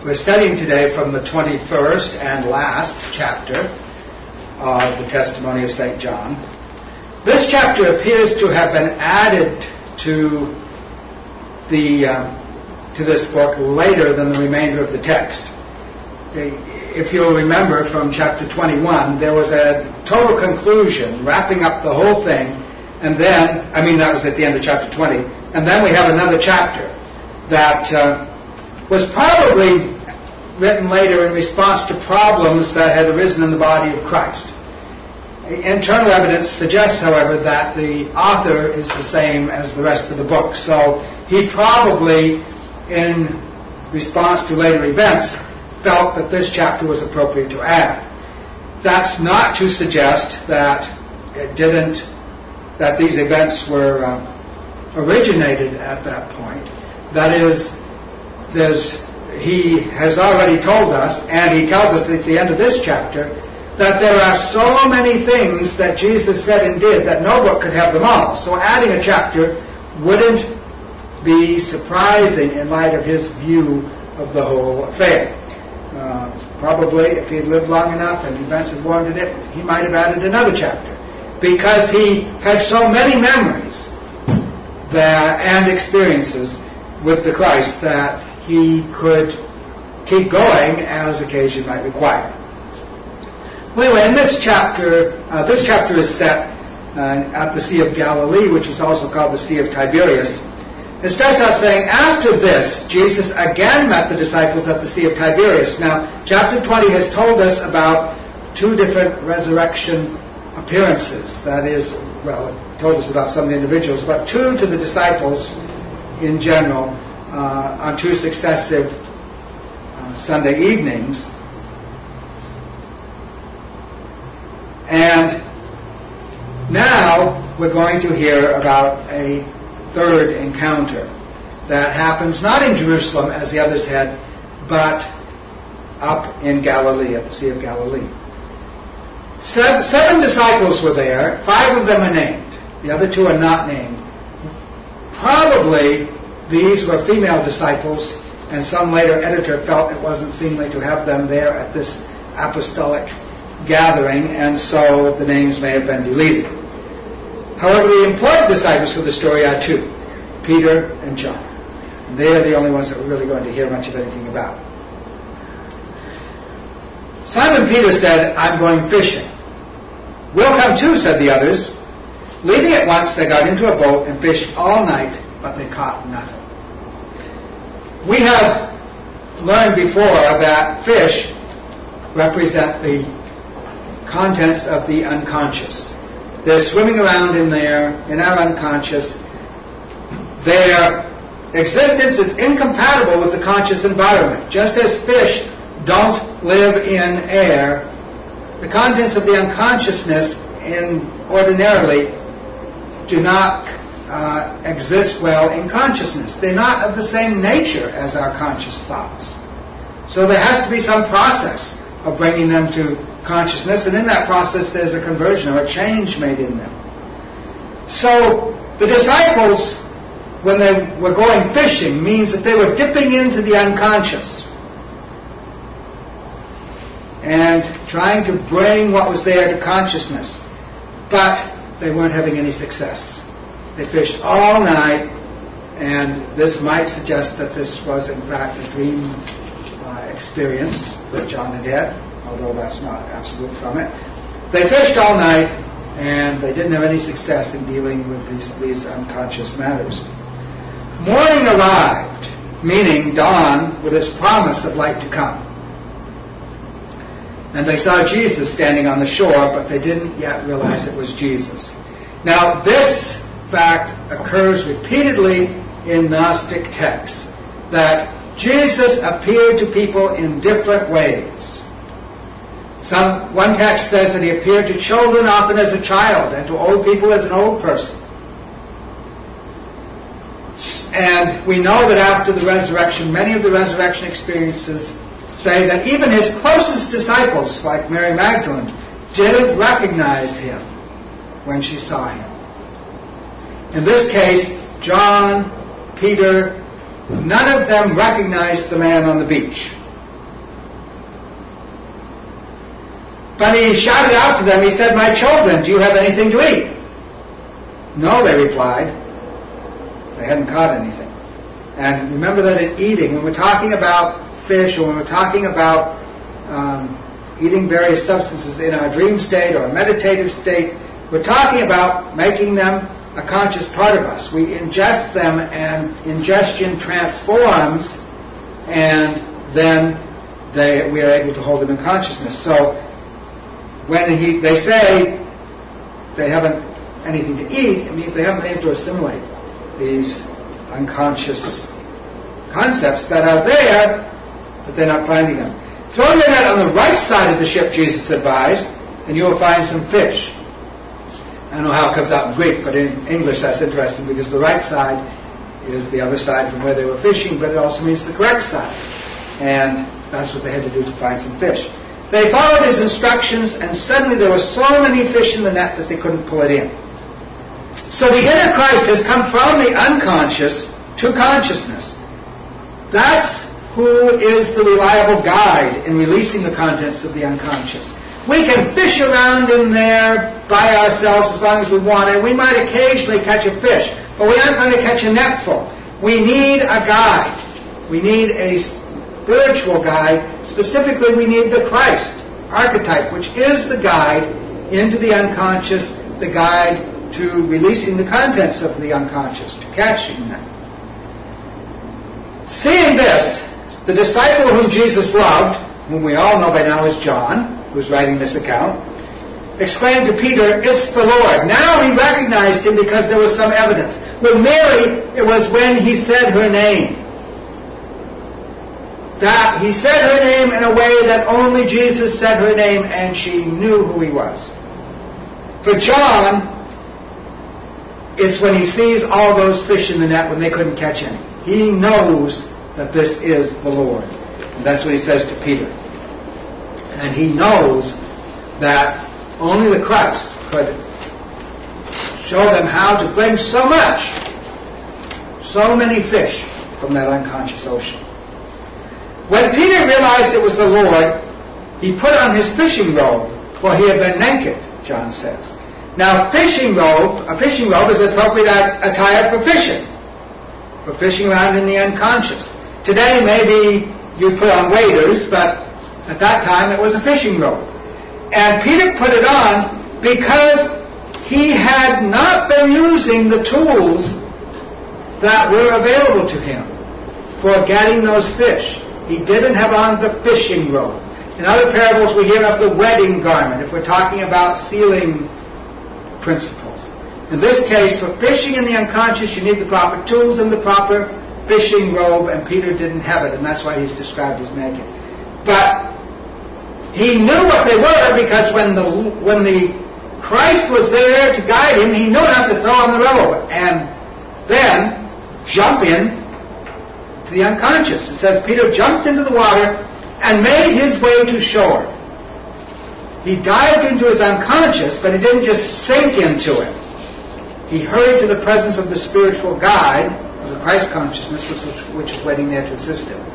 We're studying today from the 21st and last chapter of the Testimony of St. John. This chapter appears to have been added to this book later than the remainder of the text. If you'll remember from chapter 21, there was a total conclusion, wrapping up the whole thing, and then, that was at the end of chapter 20, and then we have another chapter that was probably written later in response to problems that had arisen in the body of Christ. Internal evidence suggests, however, that the author is the same as the rest of the book. So he probably, in response to later events, felt that this chapter was appropriate to add. That's not to suggest that that these events were originated at that point. That is, he has already told us, and he tells us at the end of this chapter, that there are so many things that Jesus said and did that no book could have them all. So adding a chapter wouldn't be surprising in light of his view of the whole affair. Probably, if he had lived long enough and events had warranted it, he might have added another chapter, because he had so many memories and experiences with the Christ that he could keep going as occasion might require. Anyway, in this chapter is set at the Sea of Galilee, which is also called the Sea of Tiberias. It starts out saying, after this, Jesus again met the disciples at the Sea of Tiberias. Now, chapter 20 has told us about two different resurrection appearances. That is, it told us about some of the individuals, but two to the disciples in general on two successive Sunday evenings. And now we're going to hear about a third encounter that happens not in Jerusalem as the others had, but up in Galilee, at the Sea of Galilee. Seven disciples were there. 5 of them are named. The other 2 are not named. Probably these were female disciples, and some later editor felt it wasn't seemly to have them there at this apostolic gathering, and so the names may have been deleted. However, the important disciples of the story are 2, Peter and John. And they are the only ones that we're really going to hear much of anything about. Simon Peter said, "I'm going fishing." "We'll come too," said the others. Leaving at once, they got into a boat and fished all night, but they caught nothing. We have learned before that fish represent the contents of the unconscious. They're swimming around in our unconscious. Their existence is incompatible with the conscious environment. Just as fish don't live in air, the contents of the unconsciousness ordinarily do not exist well in consciousness. They're not of the same nature as our conscious thoughts. So there has to be some process of bringing them to consciousness, and in that process there's a conversion or a change made in them. So the disciples, when they were going fishing, means that they were dipping into the unconscious and trying to bring what was there to consciousness, but they weren't having any success. They fished all night, and this might suggest that this was in fact a dream experience that John had, although that's not absolute from it. They fished all night, and they didn't have any success in dealing with these unconscious matters. Morning arrived, meaning dawn, with its promise of light to come. And they saw Jesus standing on the shore, but they didn't yet realize it was Jesus. Now, this fact occurs repeatedly in Gnostic texts, that Jesus appeared to people in different ways. One text says that he appeared to children often as a child, and to old people as an old person. And we know that after the resurrection, many of the resurrection experiences say that even his closest disciples, like Mary Magdalene, didn't recognize him when she saw him. In this case, John, Peter, none of them recognized the man on the beach. When he shouted out to them, he said, "My children, do you have anything to eat?" "No," they replied. They hadn't caught anything. And remember that in eating, when we're talking about fish, or when we're talking about eating various substances in our dream state or a meditative state, we're talking about making them a conscious part of us. We ingest them, and ingestion transforms, and then we are able to hold them in consciousness. So when they say they haven't anything to eat, it means they haven't been able to assimilate these unconscious concepts that are there, but they're not finding them. Throw your net on the right side of the ship, Jesus advised, and you will find some fish. I don't know how it comes out in Greek, but in English that's interesting, because the right side is the other side from where they were fishing, but it also means the correct side. And that's what they had to do to find some fish. They followed his instructions, and suddenly there were so many fish in the net that they couldn't pull it in. So the inner Christ has come from the unconscious to consciousness. That's who is the reliable guide in releasing the contents of the unconscious. We can fish around in there by ourselves as long as we want, and we might occasionally catch a fish, but we aren't going to catch a net full. We need a guide. We need a spiritual guide. Specifically, we need the Christ archetype, which is the guide into the unconscious, the guide to releasing the contents of the unconscious, to catching them. Seeing this, the disciple whom Jesus loved, whom we all know by now is John, who's writing this account, exclaimed to Peter, "It's the Lord." Now he recognized him because there was some evidence. With Mary, it was when he said her name. That he said her name in a way that only Jesus said her name, and she knew who he was. For John, it's when he sees all those fish in the net when they couldn't catch any. He knows that this is the Lord. And that's what he says to Peter. And he knows that only the Christ could show them how to bring so many fish from that unconscious ocean. When Peter realized it was the Lord, he put on his fishing robe, for he had been naked, John says. Now, a fishing robe is appropriate attire for fishing around in the unconscious. Today, maybe you put on waders, but at that time it was a fishing robe. And Peter put it on because he had not been using the tools that were available to him for getting those fish. He didn't have on the fishing robe. In other parables we hear of the wedding garment, if we're talking about sealing principles. In this case, for fishing in the unconscious, you need the proper tools and the proper fishing robe, and Peter didn't have it, and that's why he's described as naked. But he knew what they were, because when the Christ was there to guide him, he knew enough to throw on the robe and then jump in to the unconscious. It says Peter jumped into the water and made his way to shore. He dived into his unconscious, but he didn't just sink into it. He hurried to the presence of the spiritual guide of the Christ consciousness, which is waiting there to assist him.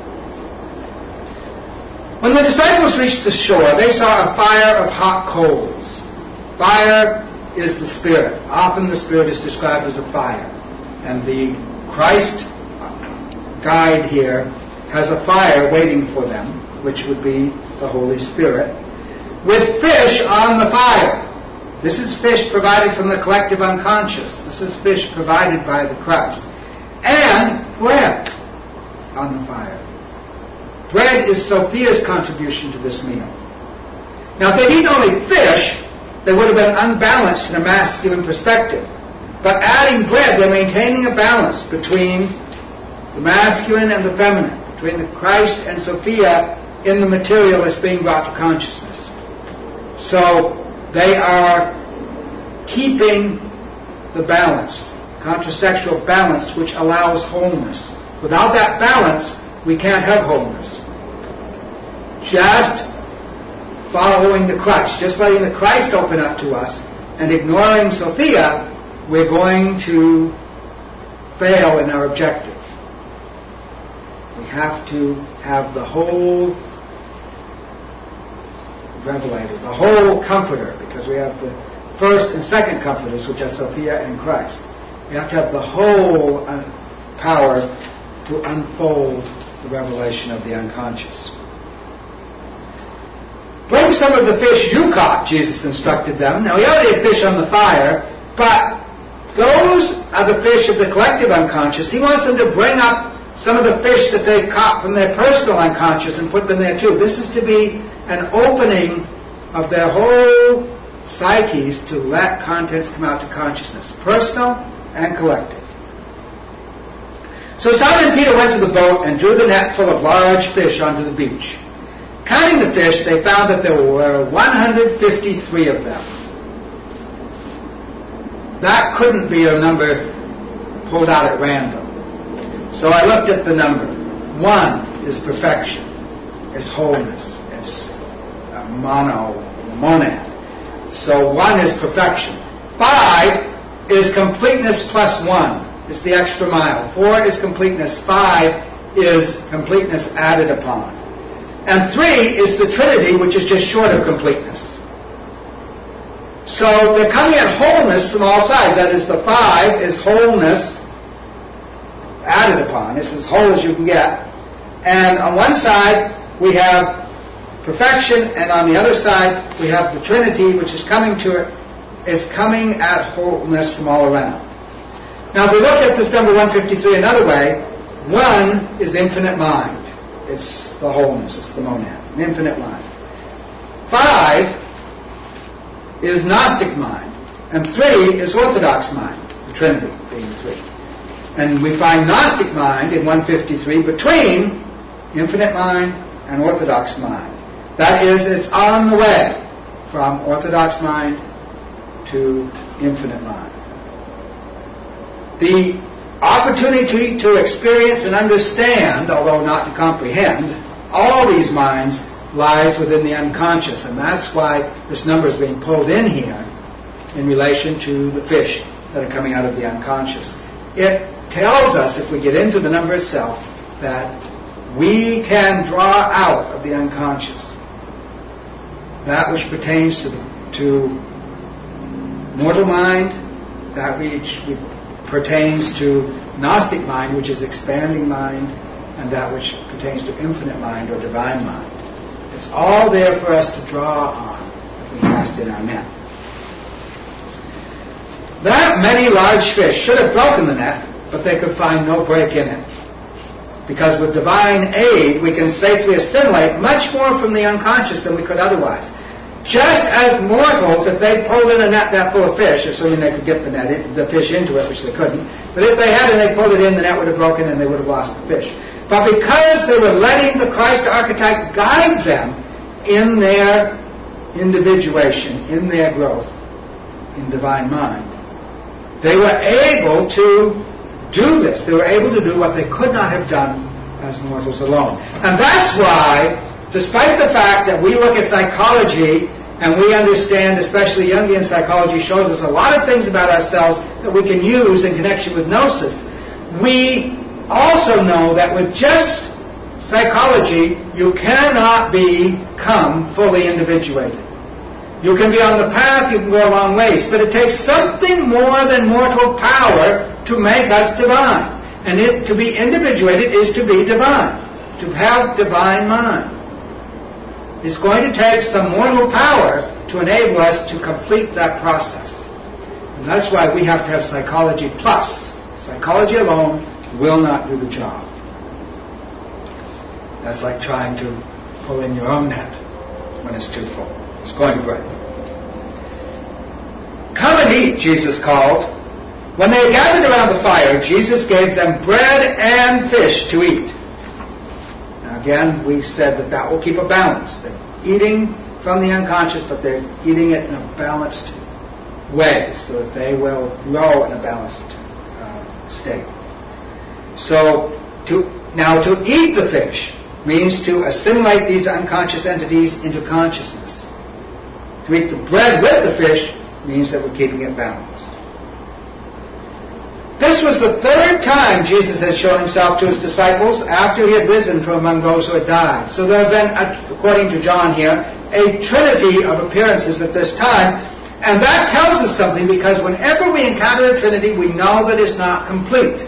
When the disciples reached the shore, they saw a fire of hot coals. Fire is the Spirit. Often the Spirit is described as a fire. And the Christ guide here has a fire waiting for them, which would be the Holy Spirit, with fish on the fire. This is fish provided from the collective unconscious. This is fish provided by the Christ. And bread on the fire. Bread is Sophia's contribution to this meal. Now, if they'd eaten only fish, they would have been unbalanced in a masculine perspective. But adding bread, they're maintaining a balance between the masculine and the feminine, between the Christ and Sophia in the material that's being brought to consciousness. So they are keeping the balance, contrasexual balance, which allows wholeness. Without that balance, we can't have wholeness. Just following the Christ, just letting the Christ open up to us, and ignoring Sophia, we're going to fail in our objective. We have to have the whole revelated, the whole Comforter, because we have the first and second Comforters, which are Sophia and Christ. We have to have the whole power to unfold the revelation of the unconscious. Bring some of the fish you caught, Jesus instructed them. Now, he already had fish on the fire, but those are the fish of the collective unconscious. He wants them to bring up some of the fish that they've caught from their personal unconscious and put them there too. This is to be an opening of their whole psyches to let contents come out to consciousness, personal and collective. So Simon Peter went to the boat and drew the net full of large fish onto the beach. Counting the fish, they found that there were 153 of them. That couldn't be a number pulled out at random. So I looked at the number. 1 is perfection, is wholeness, is monad. So 1 is perfection. 5 is completeness plus 1. It's the extra mile. 4 is completeness. 5 is completeness added upon. And 3 is the Trinity, which is just short of completeness. So they're coming at wholeness from all sides. That is, the 5 is wholeness added upon. It's as whole as you can get. And on one side, we have perfection, and on the other side, we have the Trinity, which is coming to it, is coming at wholeness from all around. Now, if we look at this number 153 another way, 1 is infinite mind. It's the wholeness, it's the monad, an infinite mind. 5 is Gnostic mind, and 3 is Orthodox mind, the Trinity being 3. And we find Gnostic mind in 153 between infinite mind and Orthodox mind. That is, it's on the way from Orthodox mind to infinite mind. The opportunity to experience and understand, although not to comprehend, all these minds lies within the unconscious, and that's why this number is being pulled in here in relation to the fish that are coming out of the unconscious. It tells us, if we get into the number itself, that we can draw out of the unconscious that which pertains to mortal mind, that which pertains to Gnostic mind, which is expanding mind, and that which pertains to infinite mind or divine mind. It's all there for us to draw on if we cast in our net. That many large fish should have broken the net, but they could find no break in it. Because with divine aid, we can safely assimilate much more from the unconscious than we could otherwise. Just as mortals, if they pulled in a net that full of fish, assuming they could get the fish into it, which they couldn't, but if they had and they pulled it in, the net would have broken and they would have lost the fish. But because they were letting the Christ archetype guide them in their individuation, in their growth, in divine mind, they were able to do this. They were able to do what they could not have done as mortals alone. And that's why, despite the fact that we look at psychology and we understand, especially Jungian psychology shows us a lot of things about ourselves that we can use in connection with gnosis, we also know that with just psychology, you cannot become fully individuated. You can be on the path, you can go a long ways, but it takes something more than mortal power to make us divine. And to be individuated is to be divine, to have divine mind. It's going to take some mortal power to enable us to complete that process. And that's why we have to have psychology plus. Psychology alone will not do the job. That's like trying to pull in your own net when it's too full. It's going to break. Come and eat, Jesus called. When they gathered around the fire, Jesus gave them bread and fish to eat. Now again, we said that will keep a balance. They're eating from the unconscious, but they're eating it in a balanced way so that they will grow in a balanced state. So to eat the fish means to assimilate these unconscious entities into consciousness. To eat the bread with the fish means that we're keeping it balanced. This was the third time Jesus had shown himself to his disciples after he had risen from among those who had died. So there have been, according to John here, a trinity of appearances at this time. And that tells us something, because whenever we encounter a trinity, we know that it's not complete.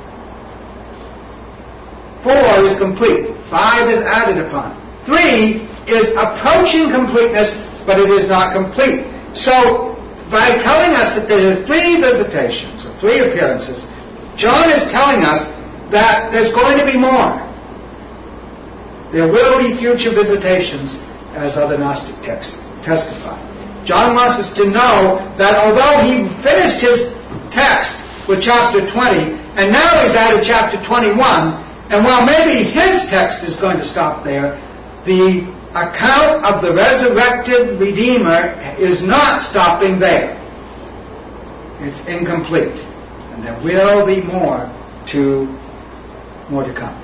4 is complete. 5 is added upon. 3 is approaching completeness, but it is not complete. So, by telling us that there are 3 visitations, or 3 appearances, John is telling us that there's going to be more. There will be future visitations, as other Gnostic texts testify. John wants us to know that although he finished his text with chapter 20, and now he's added chapter 21, and while maybe his text is going to stop there, the account of the resurrected Redeemer is not stopping there. It's incomplete. And there will be more to come.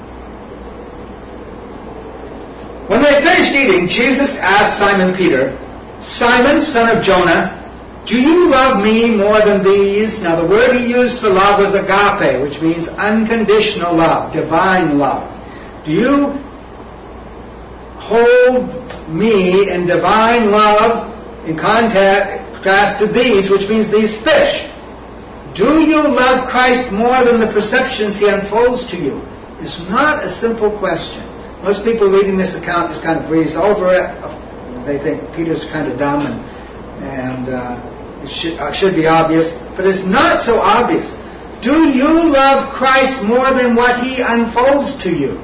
When they finished eating, Jesus asked Simon Peter, "Simon, son of Jonah, do you love me more than these?" Now the word he used for love was agape, which means unconditional love, divine love. Do you hold me in divine love in contrast to these, which means these fish? Do you love Christ more than the perceptions he unfolds to you? It's not a simple question. Most people reading this account just kind of breeze over it. They think Peter's kind of dumb and it should be obvious. But it's not so obvious. Do you love Christ more than what he unfolds to you?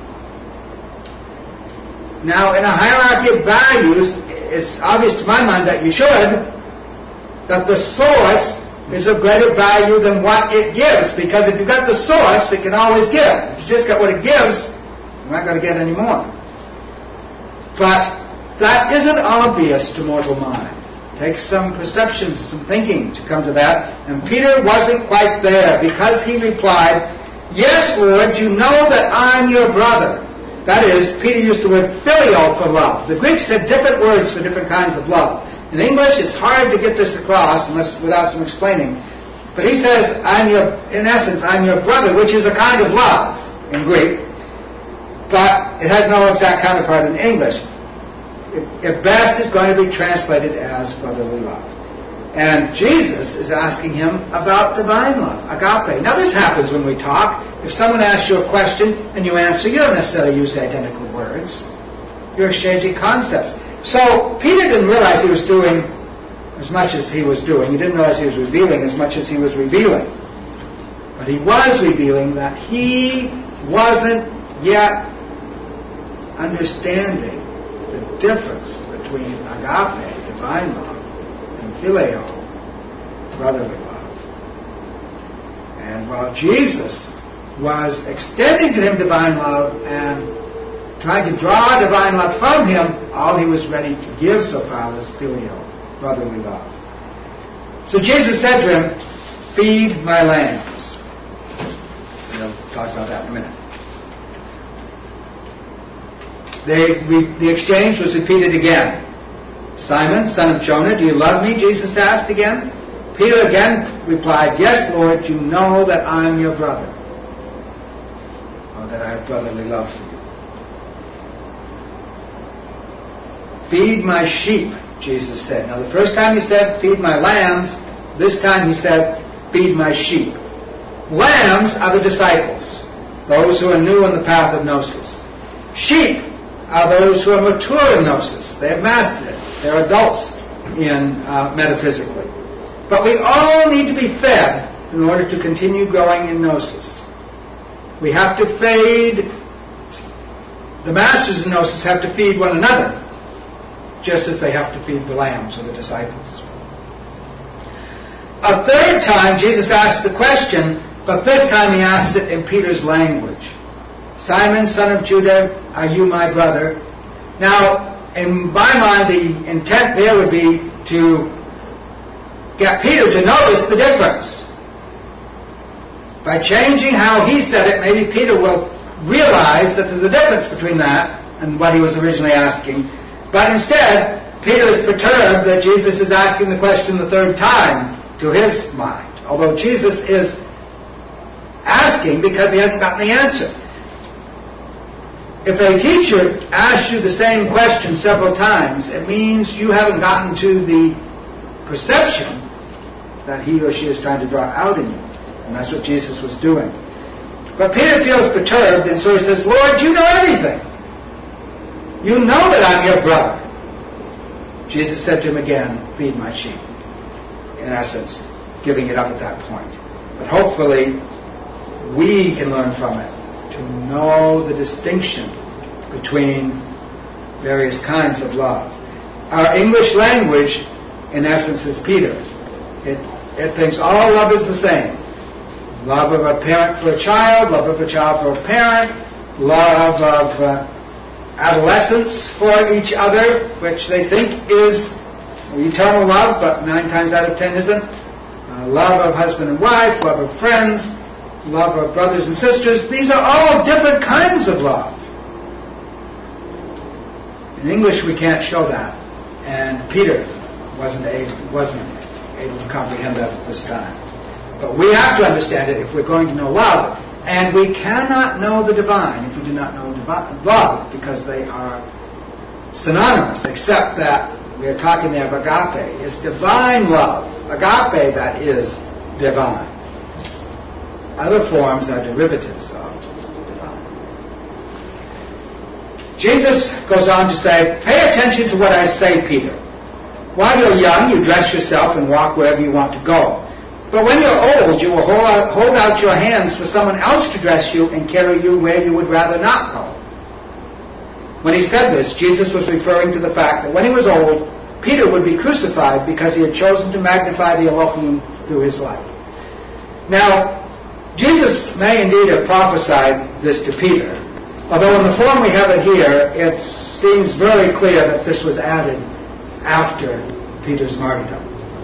Now, in a hierarchy of values, it's obvious to my mind that you should, that the source is of greater value than what it gives. Because if you've got the source, it can always give. If you just got what it gives, you're not going to get any more. But that isn't obvious to mortal mind. It takes some perceptions, some thinking to come to that. And Peter wasn't quite there, because he replied, "Yes, Lord, you know that I'm your brother." That is, Peter used the word filial for love. The Greeks had different words for different kinds of love. In English, it's hard to get this across without some explaining. But he says, in essence, I'm your brother, which is a kind of love in Greek. But it has no exact counterpart in English. At best, it's going to be translated as brotherly love. And Jesus is asking him about divine love, agape. Now this happens when we talk. If someone asks you a question and you answer, you don't necessarily use the identical words. You're exchanging concepts. So Peter didn't realize he was doing as much as he was doing. He didn't realize he was revealing as much as he was revealing. But he was revealing that he wasn't yet understanding the difference between agape, divine love, and phileo, brotherly love. And while Jesus was extending to him divine love and trying to draw divine love from him, all he was ready to give so far was phileo, brotherly love. So Jesus said to him, "Feed my lambs." We'll talk about that in a minute. The exchange was repeated again. "Simon, son of Jonah, do you love me?" Jesus asked again. Peter again replied, "Yes, Lord, you know that I'm your brother, or that I have brotherly love for you." "Feed my sheep," Jesus said. Now the first time he said, "Feed my lambs," this time he said, "Feed my sheep." Lambs are the disciples, those who are new on the path of Gnosis. Sheep are those who are mature in Gnosis. They have mastered it. They're adults metaphysically. But we all need to be fed in order to continue growing in Gnosis. We have to feed, the masters of Gnosis have to feed one another, just as they have to feed the lambs or the disciples. A third time, Jesus asked the question, but this time he asked it in Peter's language. "Simon, son of Judah, are you my brother?" Now, in my mind, the intent there would be to get Peter to notice the difference. By changing how he said it, maybe Peter will realize that there's a difference between that and what he was originally asking. But instead, Peter is perturbed that Jesus is asking the question the third time to his mind. Although Jesus is asking because he hasn't gotten the answer. If a teacher asks you the same question several times, it means you haven't gotten to the perception that he or she is trying to draw out in you. And that's what Jesus was doing. But Peter feels perturbed, and so he says, Lord, you know everything. You know that I'm your brother. Jesus said to him again, feed my sheep. In essence, giving it up at that point. But hopefully, we can learn from it to know the distinction between various kinds of love. Our English language, in essence, is Peter. It thinks all love is the same. Love of a parent for a child, love of a child for a parent, love of adolescents for each other, which they think is eternal love, but 9 times out of 10 isn't. Love of husband and wife, love of friends, love of brothers and sisters. These are all different kinds of love. In English, we can't show that, and Peter wasn't able to comprehend that at this time. But we have to understand it if we're going to know love. And we cannot know the divine if we do not know love, because they are synonymous, except that we are talking there of agape. It's divine love. Agape, that is divine. Other forms are derivatives of divine. Jesus goes on to say, pay attention to what I say, Peter. While you're young, you dress yourself and walk wherever you want to go. But when you're old, you will hold out your hands for someone else to dress you and carry you where you would rather not go. When he said this, Jesus was referring to the fact that when he was old, Peter would be crucified because he had chosen to magnify the Elohim through his life. Now, Jesus may indeed have prophesied this to Peter, although in the form we have it here, it seems very clear that this was added after Peter's martyrdom.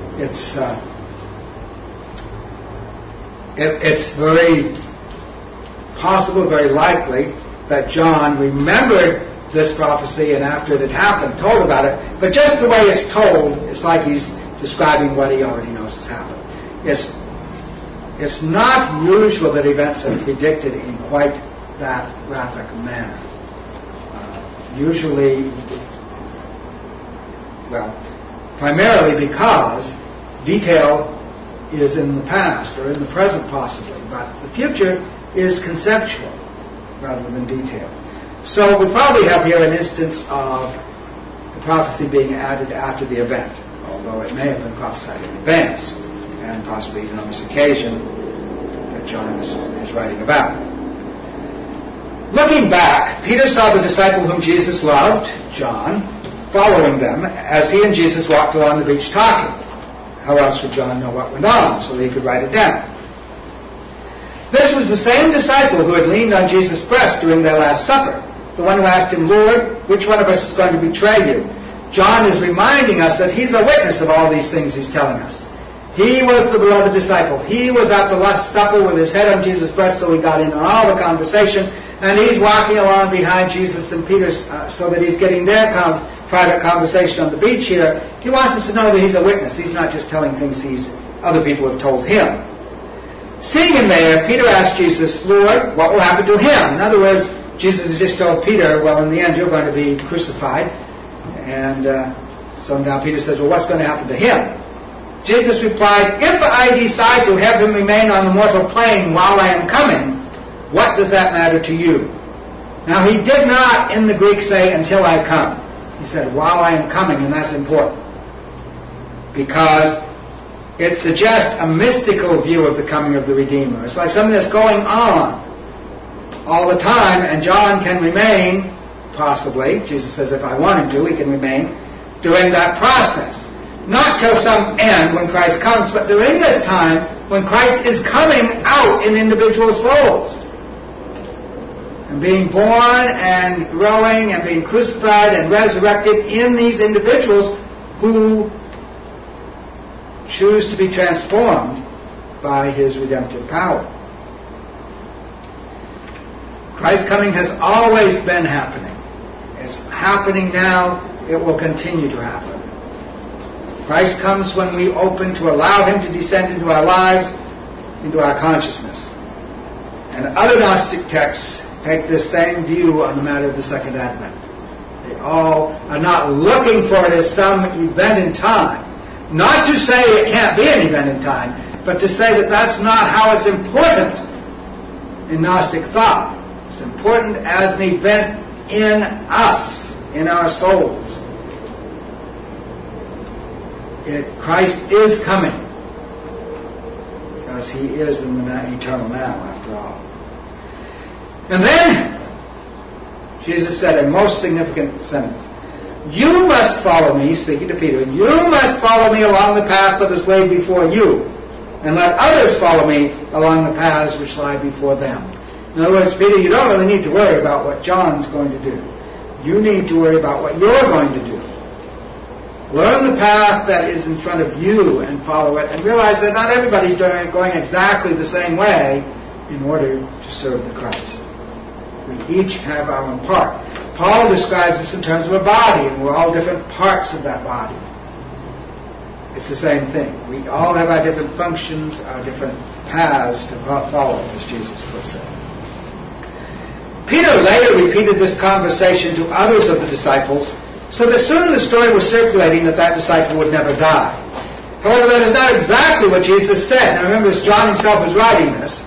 It's very possible, very likely, that John remembered this prophecy and after it had happened, told about it. But just the way it's told, it's like he's describing what he already knows has happened. It's not usual that events are predicted in quite that graphic manner. Usually, primarily because detail is in the past or in the present possibly, but the future is conceptual rather than detailed. So we probably have here an instance of the prophecy being added after the event, although it may have been prophesied in advance, and possibly even on this occasion that John is writing about. Looking back, Peter saw the disciple whom Jesus loved, John, following them as he and Jesus walked along the beach talking. How else would John know what went on so that he could write it down? This was the same disciple who had leaned on Jesus' breast during their Last Supper, the one who asked him, Lord, which one of us is going to betray you? John is reminding us that he's a witness of all these things he's telling us. He was the beloved disciple. He was at the Last Supper with his head on Jesus' breast, so he got in on all the conversation, and he's walking along behind Jesus and Peter so that he's getting their private conversation on the beach here. He wants us to know that he's a witness. He's not just telling things other people have told him. Seeing him there, Peter asked Jesus, Lord, what will happen to him? In other words, Jesus has just told Peter, well, in the end, you're going to be crucified. And so now Peter says, well, what's going to happen to him? Jesus replied, if I decide to have him remain on the mortal plane while I am coming, what does that matter to you? Now, he did not in the Greek say, until I come. He said, while I am coming, and that's important. Because it suggests a mystical view of the coming of the Redeemer. It's like something that's going on all the time, and John can remain, possibly, Jesus says if I want him to, he can remain, during that process. Not till some end when Christ comes, but during this time when Christ is coming out in individual souls. And being born and growing and being crucified and resurrected in these individuals who choose to be transformed by his redemptive power. Christ's coming has always been happening. It's happening now. It will continue to happen. Christ comes when we open to allow him to descend into our lives, into our consciousness. And other Gnostic texts take this same view on the matter of the Second Advent. They all are not looking for it as some event in time. Not to say it can't be an event in time, but to say that that's not how it's important in Gnostic thought. It's important as an event in us, in our souls. Christ is coming, because He is in the eternal now, after all. And then Jesus said a most significant sentence. You must follow me, speaking to Peter, you must follow me along the path that is laid before you, and let others follow me along the paths which lie before them. In other words, Peter, you don't really need to worry about what John's going to do. You need to worry about what you're going to do. Learn the path that is in front of you and follow it, and realize that not everybody's going exactly the same way in order to serve the Christ. We each have our own part. Paul describes this in terms of a body, and we're all different parts of that body. It's the same thing. We all have our different functions, our different paths to follow, as Jesus puts it. Peter later repeated this conversation to others of the disciples, so that soon the story was circulating that disciple would never die. However, that is not exactly what Jesus said. Now remember, John himself was writing this.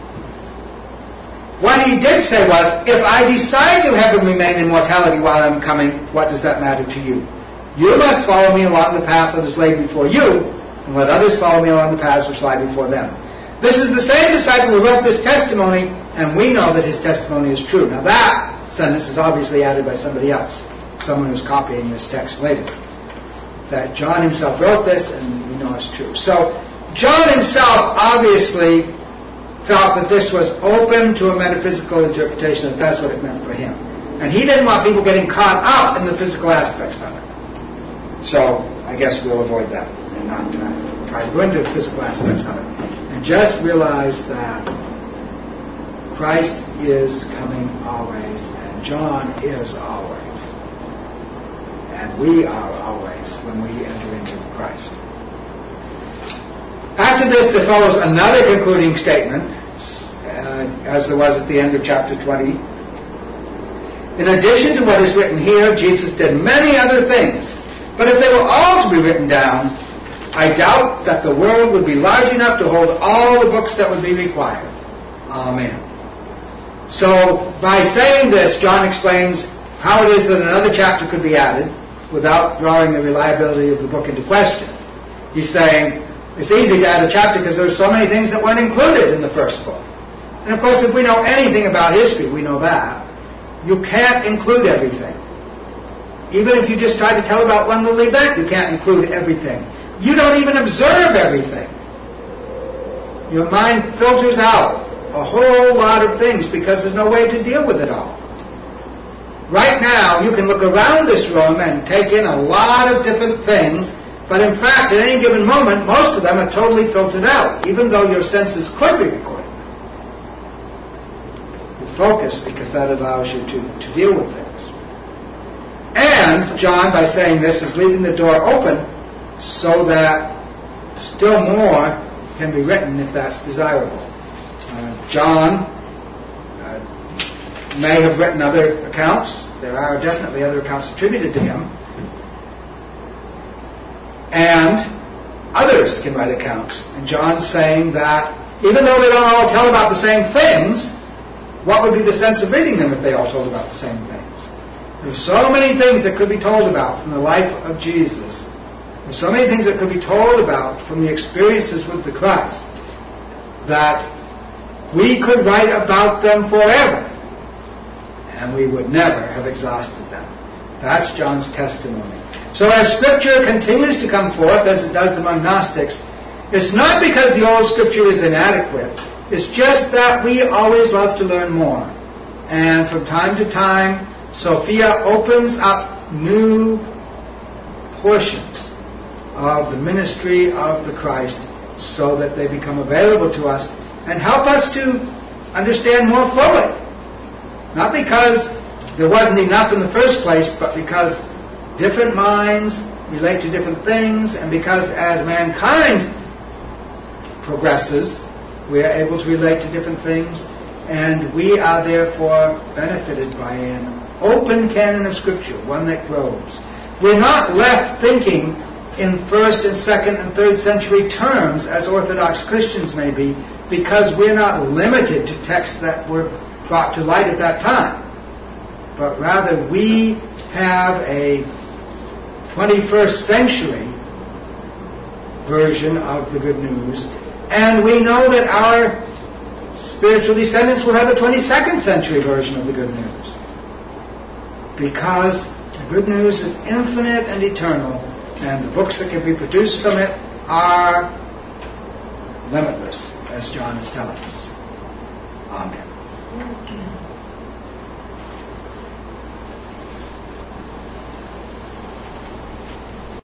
What he did say was, if I decide to have him remain in mortality while I'm coming, what does that matter to you? You must follow me along the path that is laid before you, and let others follow me along the paths which lie before them. This is the same disciple who wrote this testimony, and we know that his testimony is true. Now that sentence is obviously added by somebody else, someone who's copying this text later. That John himself wrote this, and we know it's true. So John himself obviously felt that this was open to a metaphysical interpretation, that that's what it meant for him. And he didn't want people getting caught up in the physical aspects of it. So I guess we'll avoid that and not try to go into the physical aspects of it. And just realize that Christ is coming always, and John is always. And we are always when we enter into Christ. After this, there follows another concluding statement, as there was at the end of chapter 20. In addition to what is written here, Jesus did many other things. But if they were all to be written down, I doubt that the world would be large enough to hold all the books that would be required. Amen. So, by saying this, John explains how it is that another chapter could be added without drawing the reliability of the book into question. He's saying, it's easy to add a chapter because there's so many things that weren't included in the first book. And of course, if we know anything about history, we know that. You can't include everything. Even if you just try to tell about one little event, you can't include everything. You don't even observe everything. Your mind filters out a whole lot of things because there's no way to deal with it all. Right now, you can look around this room and take in a lot of different things, but in fact, at any given moment, most of them are totally filtered out, even though your senses could be recording them. You focus because that allows you to deal with things. And John, by saying this, is leaving the door open so that still more can be written if that's desirable. John may have written other accounts. There are definitely other accounts attributed to him. And others can write accounts. And John's saying that even though they don't all tell about the same things, what would be the sense of reading them if they all told about the same things? There's so many things that could be told about from the life of Jesus. There's so many things that could be told about from the experiences with the Christ that we could write about them forever, and we would never have exhausted them. That's John's testimony. So as Scripture continues to come forth, as it does among Gnostics, it's not because the old Scripture is inadequate. It's just that we always love to learn more. And from time to time, Sophia opens up new portions of the ministry of the Christ so that they become available to us and help us to understand more fully. Not because there wasn't enough in the first place, but because different minds relate to different things, and because as mankind progresses, we are able to relate to different things And we are therefore benefited by an open canon of Scripture, one that grows. We're not left thinking in 1st and 2nd and 3rd century terms as Orthodox Christians may be, because we're not limited to texts that were brought to light at that time. But rather we have a 21st century version of the good news, and we know that our spiritual descendants will have a 22nd century version of the good news, because the good news is infinite and eternal, and the books that can be produced from it are limitless, as John is telling us. Amen.